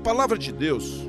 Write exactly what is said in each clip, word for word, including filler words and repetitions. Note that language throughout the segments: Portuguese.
palavra de Deus,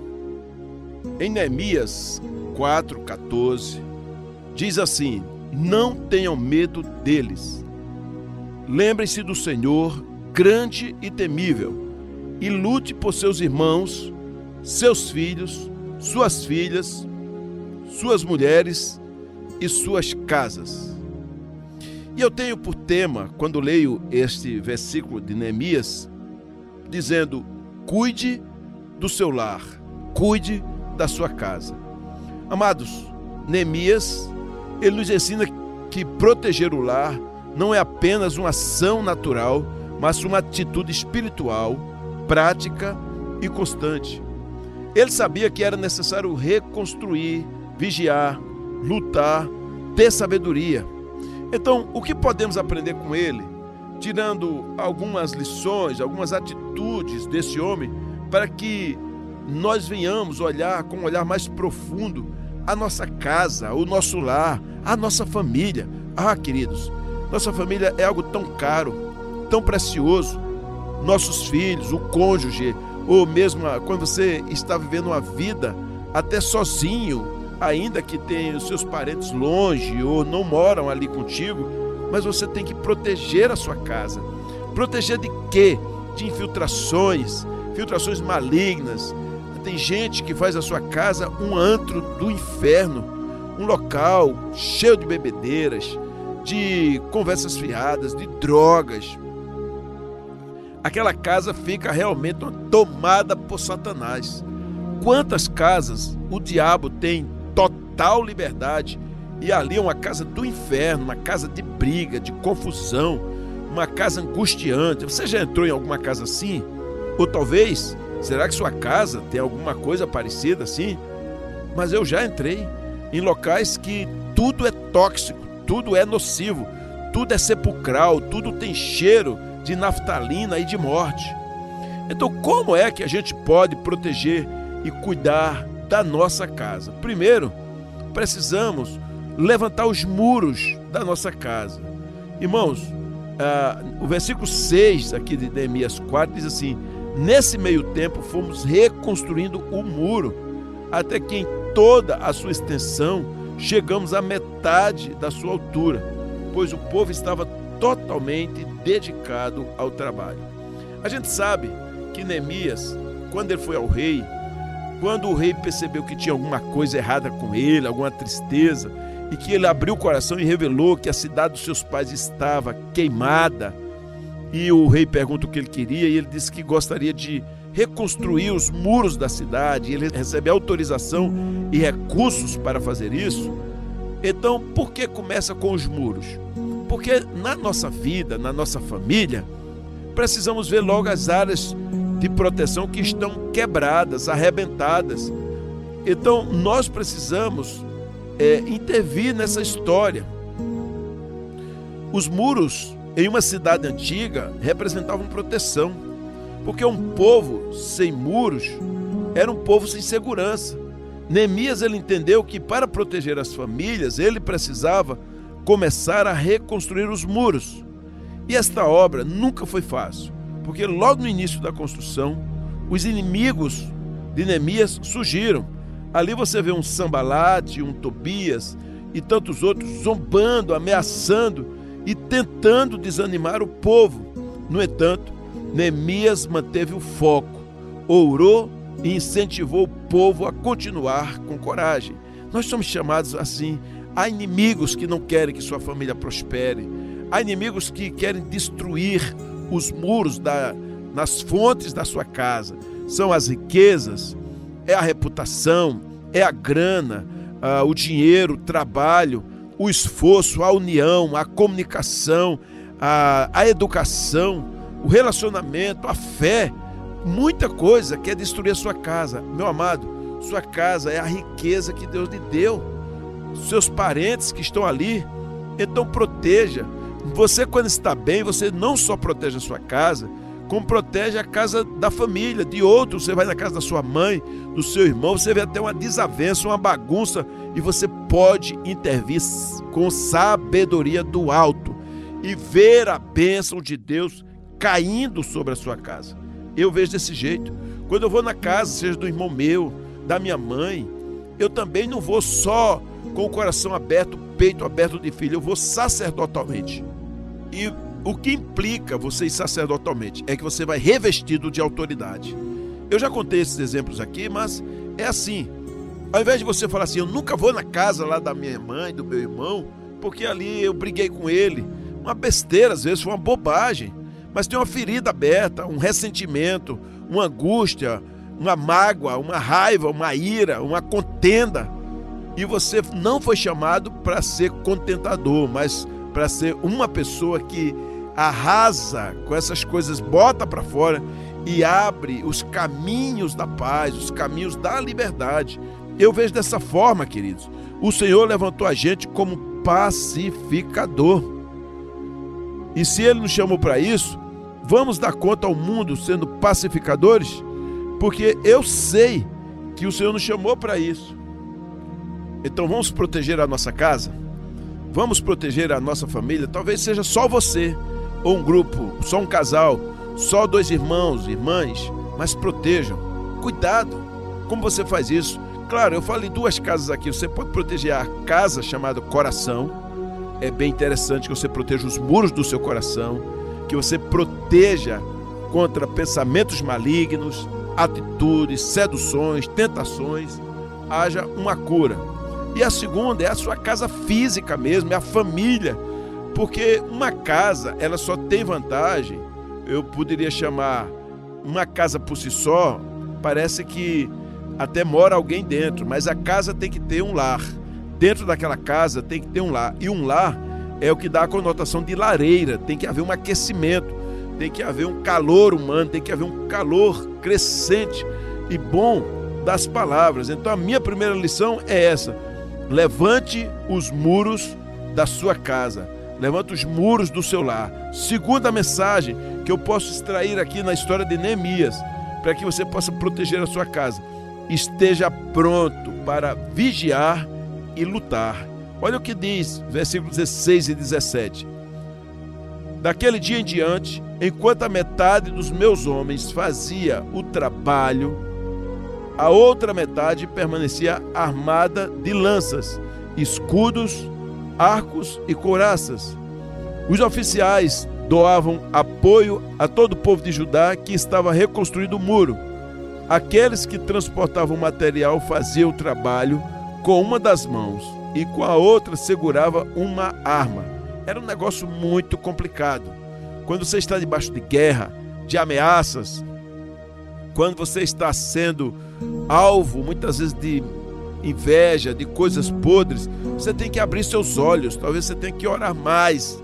em Neemias quatro, quatorze, diz assim: não tenham medo deles. Lembrem-se do Senhor, grande e temível, e lute por seus irmãos, seus filhos, suas filhas, suas mulheres e suas casas. E eu tenho por tema, quando leio este versículo de Neemias, dizendo: cuide do seu lar, cuide da sua casa. Amados, Neemias, ele nos ensina que proteger o lar não é apenas uma ação natural, mas uma atitude espiritual, prática e constante. Ele sabia que era necessário reconstruir, vigiar, lutar, ter sabedoria. Então, o que podemos aprender com ele, tirando algumas lições, algumas atitudes desse homem, para que nós venhamos olhar com um olhar mais profundo a nossa casa, o nosso lar, a nossa família. Ah, queridos, nossa família é algo tão caro, tão precioso. Nossos filhos, o cônjuge, ou mesmo quando você está vivendo uma vida até sozinho, ainda que tenha os seus parentes longe ou não moram ali contigo, mas você tem que proteger a sua casa. Proteger de quê? De infiltrações, infiltrações malignas. Tem gente que faz a sua casa um antro do inferno, um local cheio de bebedeiras, de conversas fiadas, de drogas. Aquela casa fica realmente tomada por Satanás. Quantas casas o diabo tem total liberdade, e ali é uma casa do inferno, uma casa de briga, de confusão, uma casa angustiante. Você já entrou em alguma casa assim? Ou talvez, será que sua casa tem alguma coisa parecida assim? Mas eu já entrei em locais que tudo é tóxico, tudo é nocivo, tudo é sepulcral, tudo tem cheiro de naftalina e de morte. Então, como é que a gente pode proteger e cuidar da nossa casa? Primeiro, precisamos levantar os muros da nossa casa. Irmãos, ah, o versículo seis aqui de Neemias quatro diz assim: nesse meio tempo fomos reconstruindo o muro, até que em toda a sua extensão chegamos à metade da sua altura, pois o povo estava totalmente dedicado ao trabalho. A gente sabe que Neemias, quando ele foi ao rei, quando o rei percebeu que tinha alguma coisa errada com ele, alguma tristeza, e que ele abriu o coração e revelou que a cidade dos seus pais estava queimada, e o rei pergunta o que ele queria, e ele disse que gostaria de reconstruir os muros da cidade, e ele recebe autorização e recursos para fazer isso. Então, por que começa com os muros? Porque na nossa vida, na nossa família, precisamos ver logo as áreas de proteção que estão quebradas, arrebentadas. Então, nós precisamos é, intervir nessa história. Os muros em uma cidade antiga representavam proteção, porque um povo sem muros era um povo sem segurança. Neemias, ele entendeu que para proteger as famílias, ele precisava começar a reconstruir os muros. E esta obra nunca foi fácil, porque logo no início da construção, os inimigos de Neemias surgiram. Ali você vê um Sambalate, um Tobias e tantos outros zombando, ameaçando e tentando desanimar o povo. No entanto, Neemias manteve o foco, orou e incentivou o povo a continuar com coragem. Nós somos chamados assim. Há inimigos que não querem que sua família prospere. Há inimigos que querem destruir os muros da, nas fontes da sua casa. São as riquezas, é a reputação, é a grana, ah, o dinheiro, o trabalho, o esforço, a união, a comunicação, a, a educação, o relacionamento, a fé. Muita coisa quer destruir a sua casa. Meu amado, sua casa é a riqueza que Deus lhe deu. Seus parentes que estão ali, então proteja. Você, quando está bem, você não só protege a sua casa, como protege a casa da família, de outros. Você vai na casa da sua mãe, do seu irmão, você vê até uma desavença, uma bagunça, e você pode intervir com sabedoria do alto e ver a bênção de Deus caindo sobre a sua casa. Eu vejo desse jeito. Quando eu vou na casa, seja do irmão meu, da minha mãe, eu também não vou só com o coração aberto, o peito aberto de filho, eu vou sacerdotalmente. E o que implica você ir sacerdotalmente é que você vai revestido de autoridade. Eu já contei esses exemplos aqui, mas é assim. Ao invés de você falar assim, eu nunca vou na casa lá da minha mãe, do meu irmão, porque ali eu briguei com ele. Uma besteira, às vezes, foi uma bobagem. Mas tem uma ferida aberta, um ressentimento, uma angústia, uma mágoa, uma raiva, uma ira, uma contenda. E você não foi chamado para ser contentador, mas para ser uma pessoa que arrasa com essas coisas, bota para fora e abre os caminhos da paz, os caminhos da liberdade. Eu vejo dessa forma, queridos. O Senhor levantou a gente como pacificador. E se Ele nos chamou para isso, vamos dar conta ao mundo sendo pacificadores? Porque eu sei que o Senhor nos chamou para isso. Então vamos proteger a nossa casa? Vamos proteger a nossa família? Talvez seja só você, ou um grupo, só um casal, só dois irmãos, irmãs, mas protejam. Cuidado, como você faz isso? Claro, eu falei duas casas aqui, você pode proteger a casa chamada coração. É bem interessante que você proteja os muros do seu coração, que você proteja contra pensamentos malignos, atitudes, seduções, tentações, haja uma cura. E a segunda é a sua casa física mesmo, é a família, porque uma casa, ela só tem vantagem, eu poderia chamar uma casa por si só, parece que até mora alguém dentro, mas a casa tem que ter um lar. Dentro daquela casa tem que ter um lar. E um lar é o que dá a conotação de lareira. Tem que haver um aquecimento, tem que haver um calor humano, tem que haver um calor crescente e bom das palavras. Então a minha primeira lição é essa: levante os muros da sua casa, levante os muros do seu lar. Segunda mensagem que eu posso extrair aqui na história de Neemias, para que você possa proteger a sua casa: esteja pronto para vigiar e lutar. Olha o que diz, versículos dezesseis e dezessete. Daquele dia em diante, enquanto a metade dos meus homens fazia o trabalho, a outra metade permanecia armada de lanças, escudos, arcos e couraças. Os oficiais doavam apoio a todo o povo de Judá que estava reconstruindo o muro. Aqueles que transportavam material faziam o trabalho com uma das mãos e com a outra segurava uma arma. Era um negócio muito complicado. Quando você está debaixo de guerra, de ameaças, quando você está sendo alvo, muitas vezes, de inveja, de coisas podres, você tem que abrir seus olhos, talvez você tenha que orar mais,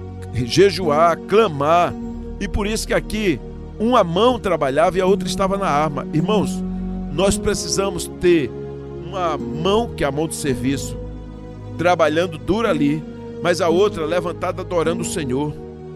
jejuar, clamar. E por isso que aqui uma mão trabalhava e a outra estava na arma. Irmãos, nós precisamos ter uma mão, que é a mão de serviço, trabalhando dura ali, mas a outra levantada adorando o Senhor.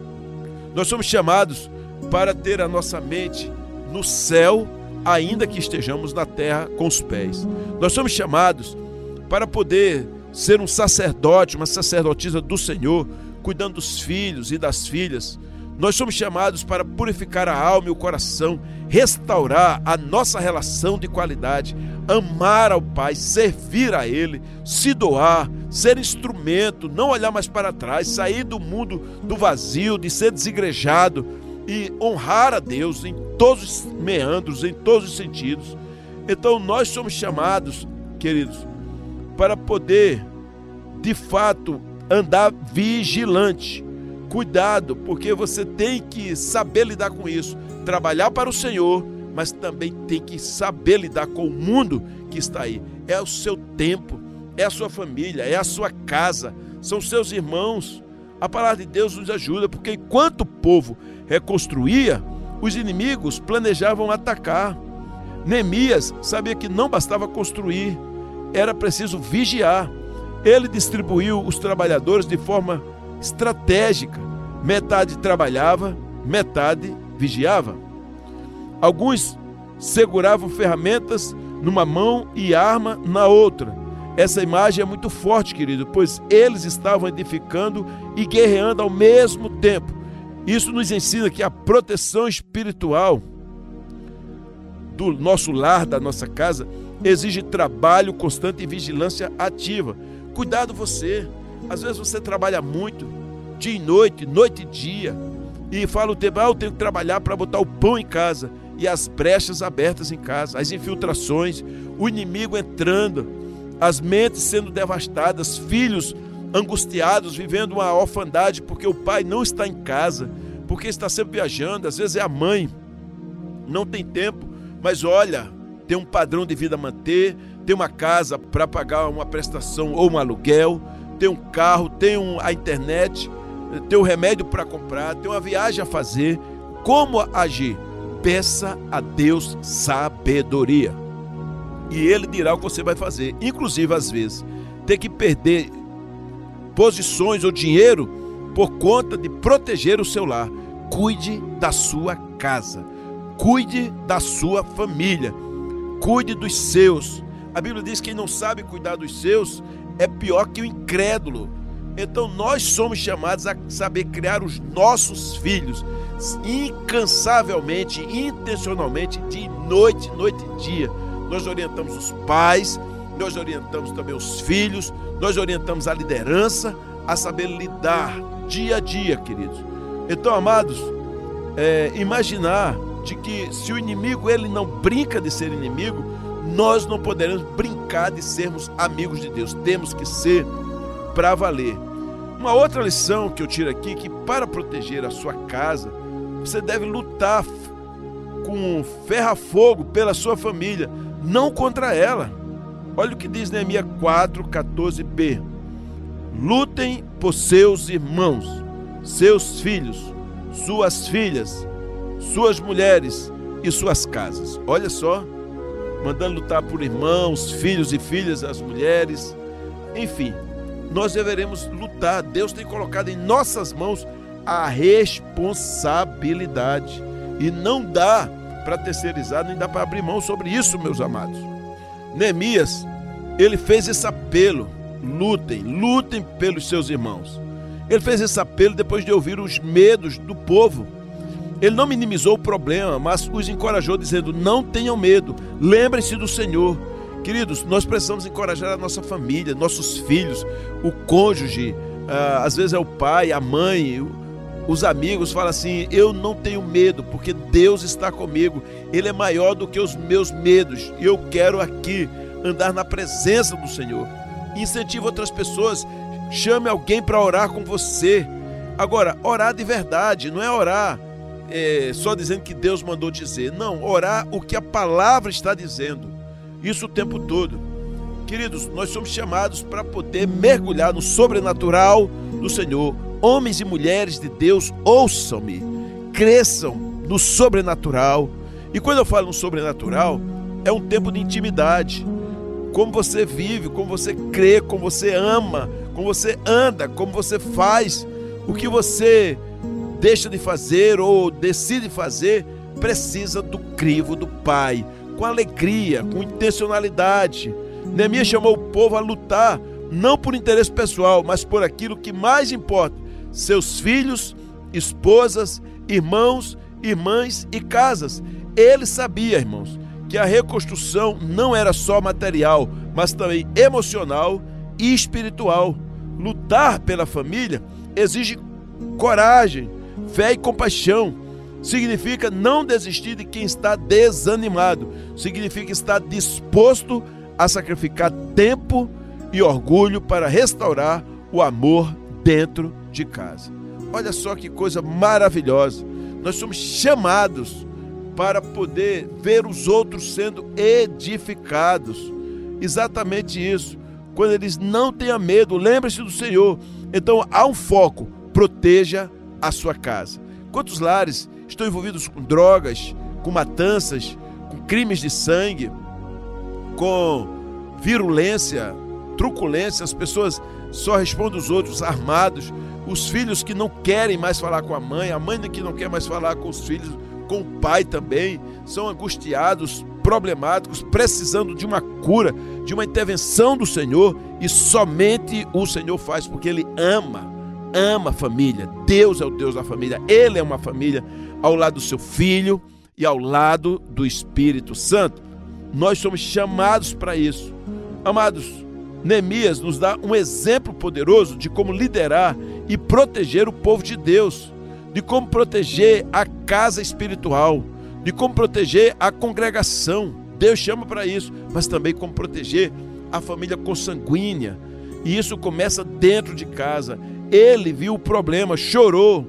Nós somos chamados para ter a nossa mente no céu, ainda que estejamos na terra com os pés. Nós somos chamados para poder ser um sacerdote, uma sacerdotisa do Senhor, cuidando dos filhos e das filhas. Nós somos chamados para purificar a alma e o coração, restaurar a nossa relação de qualidade, amar ao Pai, servir a Ele, se doar, ser instrumento, não olhar mais para trás, sair do mundo do vazio, de ser desigrejado e honrar a Deus em todos os meandros, em todos os sentidos. Então nós somos chamados, queridos, para poder, de fato, andar vigilante. Cuidado, porque você tem que saber lidar com isso, trabalhar para o Senhor, mas também tem que saber lidar com o mundo que está aí. É o seu tempo, é a sua família, é a sua casa, são seus irmãos. A palavra de Deus nos ajuda, porque enquanto o povo reconstruía, os inimigos planejavam atacar. Neemias sabia que não bastava construir, era preciso vigiar. Ele distribuiu os trabalhadores de forma estratégica. Metade trabalhava, metade vigiava. Alguns seguravam ferramentas numa mão e arma na outra. Essa imagem é muito forte, querido, pois eles estavam edificando e guerreando ao mesmo tempo. Isso nos ensina que a proteção espiritual do nosso lar, da nossa casa, exige trabalho constante e vigilância ativa. Cuidado você. Às vezes você trabalha muito, dia e noite, noite e dia, e fala o tempo, ah, eu tenho que trabalhar para botar o pão em casa, e as brechas abertas em casa, as infiltrações, o inimigo entrando, as mentes sendo devastadas, filhos angustiados, vivendo uma orfandade porque o pai não está em casa, porque está sempre viajando. Às vezes é a mãe, não tem tempo, mas olha, tem um padrão de vida a manter, tem uma casa para pagar uma prestação ou um aluguel, tem um carro, tem um, a internet, tem um remédio para comprar, tem uma viagem a fazer. Como agir? Peça a Deus sabedoria, e Ele dirá o que você vai fazer. Inclusive, às vezes, ter que perder posições ou dinheiro por conta de proteger o seu lar. Cuide da sua casa, cuide da sua família, cuide dos seus. A Bíblia diz que quem não sabe cuidar dos seus é pior que o incrédulo. Então nós somos chamados a saber criar os nossos filhos incansavelmente, intencionalmente, de noite, noite e dia. Nós orientamos os pais, nós orientamos também os filhos, nós orientamos a liderança a saber lidar dia a dia, queridos. Então, amados, é, imaginar de que se o inimigo ele não brinca de ser inimigo, nós não poderemos brincar de sermos amigos de Deus. Temos que ser para valer. Uma outra lição que eu tiro aqui, que para proteger a sua casa, você deve lutar com ferro a fogo pela sua família, não contra ela. Olha o que diz Neemias quatro, quatorze b. Lutem por seus irmãos, seus filhos, suas filhas, suas mulheres e suas casas. Olha só, mandando lutar por irmãos, filhos e filhas, as mulheres, enfim, nós deveremos lutar. Deus tem colocado em nossas mãos a responsabilidade, e não dá para terceirizar, nem dá para abrir mão sobre isso, meus amados. Neemias, ele fez esse apelo: lutem, lutem pelos seus irmãos. Ele fez esse apelo depois de ouvir os medos do povo. Ele não minimizou o problema, mas os encorajou dizendo: não tenham medo, lembrem-se do Senhor. Queridos, nós precisamos encorajar a nossa família, nossos filhos, o cônjuge, ah, às vezes é o pai, a mãe, os amigos. Fala assim: eu não tenho medo, porque Deus está comigo, Ele é maior do que os meus medos, e eu quero aqui andar na presença do Senhor. Incentive outras pessoas, chame alguém para orar com você. Agora, orar de verdade, não é orar é, só dizendo que Deus mandou dizer, não, orar o que a palavra está dizendo, isso o tempo todo. Queridos, nós somos chamados para poder mergulhar no sobrenatural do Senhor. Homens e mulheres de Deus, ouçam-me, cresçam no sobrenatural. E quando eu falo no sobrenatural, é um tempo de intimidade. Como você vive, como você crê, como você ama, como você anda, como você faz, o que você deixa de fazer ou decide fazer, precisa do crivo do Pai, com alegria, com intencionalidade. Neemias chamou o povo a lutar, não por interesse pessoal, mas por aquilo que mais importa: seus filhos, esposas, irmãos, irmãs e casas. Ele sabia, irmãos, que a reconstrução não era só material, mas também emocional e espiritual. Lutar pela família exige coragem, fé e compaixão. Significa não desistir de quem está desanimado. Significa estar disposto a sacrificar tempo e orgulho para restaurar o amor dentro de casa. Olha só que coisa maravilhosa. Nós somos chamados para poder ver os outros sendo edificados. Exatamente isso. Quando eles não tenham medo, lembre-se do Senhor. Então há um foco: proteja a sua casa. Quantos lares estão envolvidos com drogas, com matanças, com crimes de sangue, com virulência, truculência? As pessoas só respondem os outros armados. Os filhos que não querem mais falar com a mãe, a mãe que não quer mais falar com os filhos, com o pai também, são angustiados, problemáticos, precisando de uma cura, de uma intervenção do Senhor, e somente o Senhor faz, porque Ele ama, ama a família. Deus é o Deus da família, Ele é uma família ao lado do seu filho e ao lado do Espírito Santo. Nós somos chamados para isso. Amados, Neemias nos dá um exemplo poderoso de como liderar e proteger o povo de Deus, de como proteger a casa espiritual, de como proteger a congregação. Deus chama para isso, mas também como proteger a família consanguínea. E isso começa dentro de casa. Ele viu o problema, chorou,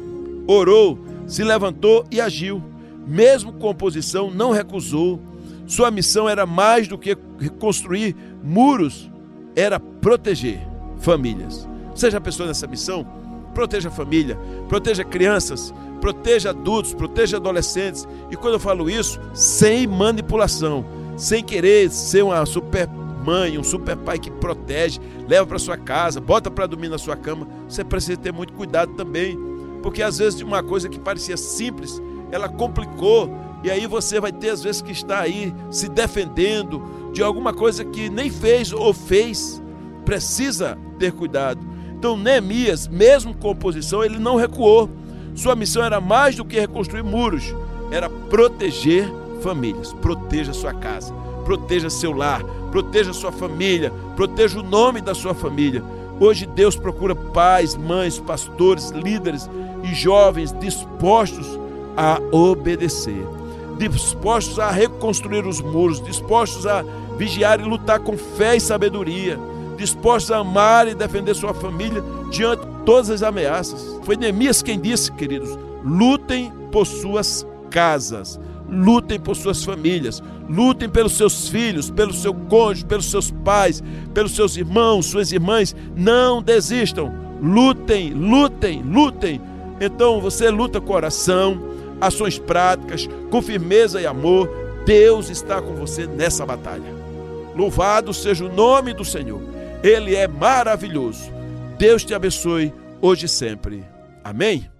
orou, se levantou e agiu. Mesmo com oposição, não recusou. Sua missão era mais do que construir muros, era proteger famílias. Você já pensou nessa missão? Proteja a família, proteja crianças, proteja adultos, proteja adolescentes. E quando eu falo isso, sem manipulação, sem querer ser uma super mãe, um super pai que protege, leva para sua casa, bota para dormir na sua cama. Você precisa ter muito cuidado também, porque às vezes de uma coisa que parecia simples, ela complicou, e aí você vai ter às vezes que estar aí se defendendo de alguma coisa que nem fez ou fez. Precisa ter cuidado. Então Neemias, mesmo com oposição, ele não recuou. Sua missão era mais do que reconstruir muros, era proteger famílias. Proteja sua casa, proteja seu lar, proteja sua família, proteja o nome da sua família. Hoje Deus procura pais, mães, pastores, líderes e jovens dispostos a obedecer, dispostos a reconstruir os muros, dispostos a vigiar e lutar com fé e sabedoria, dispostos a amar e defender sua família diante de todas as ameaças. Foi Neemias quem disse, queridos, lutem por suas casas, lutem por suas famílias, lutem pelos seus filhos, pelo seu cônjuge, pelos seus pais, pelos seus irmãos, suas irmãs. Não desistam, lutem, lutem, lutem. Então você luta com oração, ações práticas, com firmeza e amor. Deus está com você nessa batalha. Louvado seja o nome do Senhor. Ele é maravilhoso. Deus te abençoe hoje e sempre. Amém?